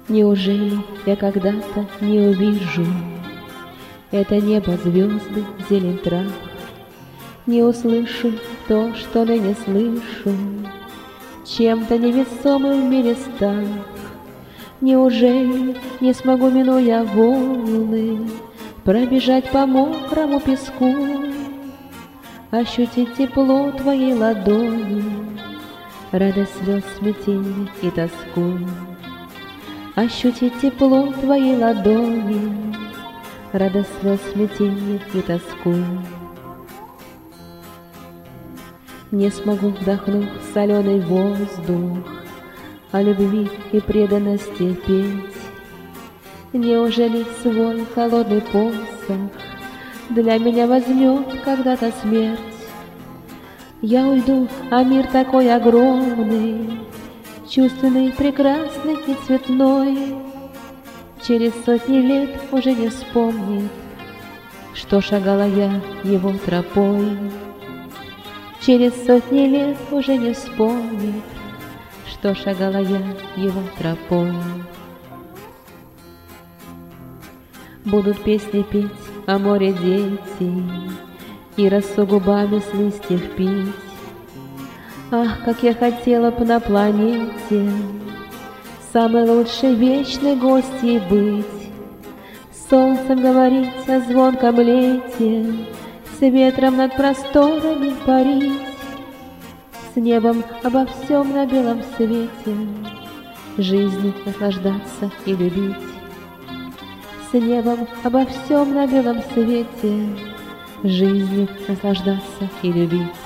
Неужели я когда-то не увижу это небо, звезды, зелень трав? Не услышу то, что ныне слышу, чем-то невесомым в мире став. Неужели не смогу, минуя волны, пробежать по мокрому песку, ощутить тепло твоей ладони, радость слез, смятение и тоску? Ощутить тепло твоей ладони, радость слез, смятение и тоску. Не смогу, вдохнув соленый воздух, о любви и преданности петь. Неужели свой холодный посох для меня возьмет когда-то смерть? Я уйду, а мир такой огромный, чувственный, прекрасный и цветной, через сотни лет уже не вспомнит, что шагала я его тропой. Через сотни лет уже не вспомнит, что шагала я его тропой. Будут песни петь о море дети и росу губами с листьев пить. Ах, как я хотела б на планете самой лучшей вечной гостьей быть, с солнцем говорить о звонком лете, с ветром над просторами парить, с небом обо всем на белом свете, жизнью наслаждаться и любить. С небом обо всем на белом свете, жизнью наслаждаться и любить.